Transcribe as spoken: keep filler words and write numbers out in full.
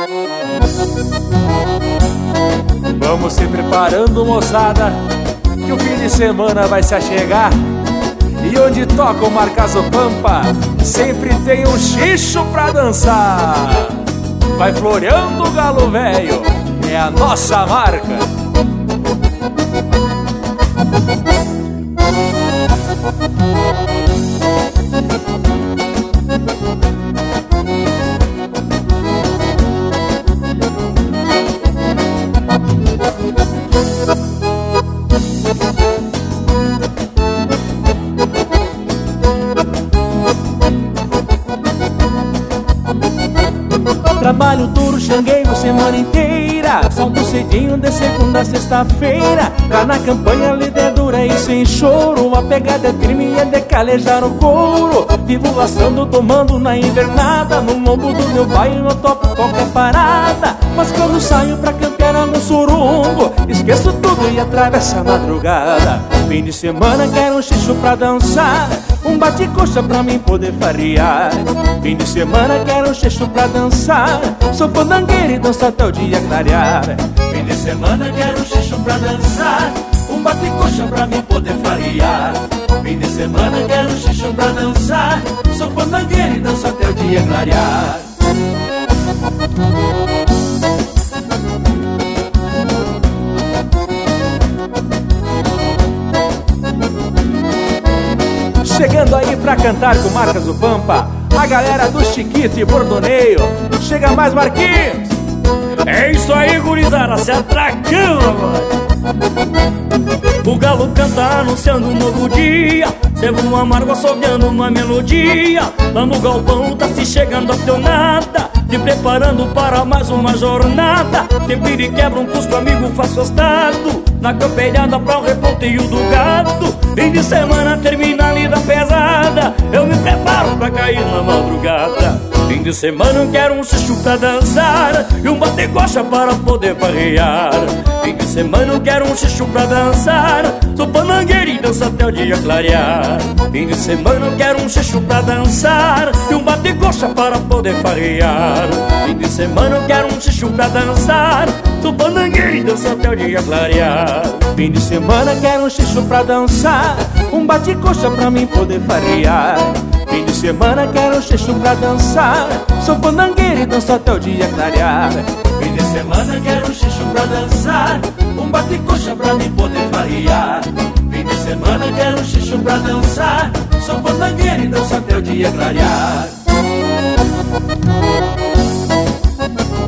Vamos se preparando, moçada, que o fim de semana vai se achegar. E onde toca o Marcaso Pampa, sempre tem um xixo pra dançar. Vai floreando o galo velho, é a nossa marca. Trabalho duro, xangueio semana inteira, salto cedinho de segunda a sexta-feira. Cá na campanha, líder dura e sem choro, a pegada é firme e é de calejar o couro. Vivo laçando, tomando na invernada, no lombo do meu pai eu topo qualquer parada. Mas quando saio pra campear no surungo, esqueço tudo e atravesso a madrugada. Fim de semana quero um xixo pra dançar, um bate-coxa pra mim poder farrear. Fim de semana quero um xixo pra dançar, sou fandangueiro e danço até o dia clarear. Fim de semana quero um xixo pra dançar, um bate-coxa pra mim poder farrear. Fim de semana quero um xixo pra dançar, sou fandangueiro e danço até o dia clarear. Chegando aí pra cantar com Marcas do Pampa, a galera do Chiquito e Bordoneio. Chega mais, Marquinhos! É isso aí, gurizada, se atracando agora. O galo canta anunciando um novo dia, sebo um amargo assobiando uma melodia. Lá no galpão tá se chegando a tonada, se preparando para mais uma jornada. Sempre de quebra um cusco, amigo faz costado, na campelhada pra o reponteio do gado. Fim de semana termina a lida pesada, eu me preparo pra cair na madrugada. Fim de semana eu quero um xixo pra dançar e um bate-coxa para poder farrear. Fim de semana eu quero um xixo pra dançar, sou panangueiro e danço até o dia clarear. Fim de semana eu quero um xixo pra dançar e um bate-coxa para poder farrear. Fim de semana eu quero um xixo pra dançar, sou panangueiro e danço até o dia clarear. Fim de semana quero um xixo pra dançar, um bate-coxa pra mim poder farrear. Fim de semana quero um xixo pra dançar, sou fandangueiro e danço até o dia clarear. Fim de semana quero um xixo pra dançar, um bate-coxa pra mim poder farrear. Fim de semana quero um xixo pra dançar, sou fandangueiro e danço até o dia clarear.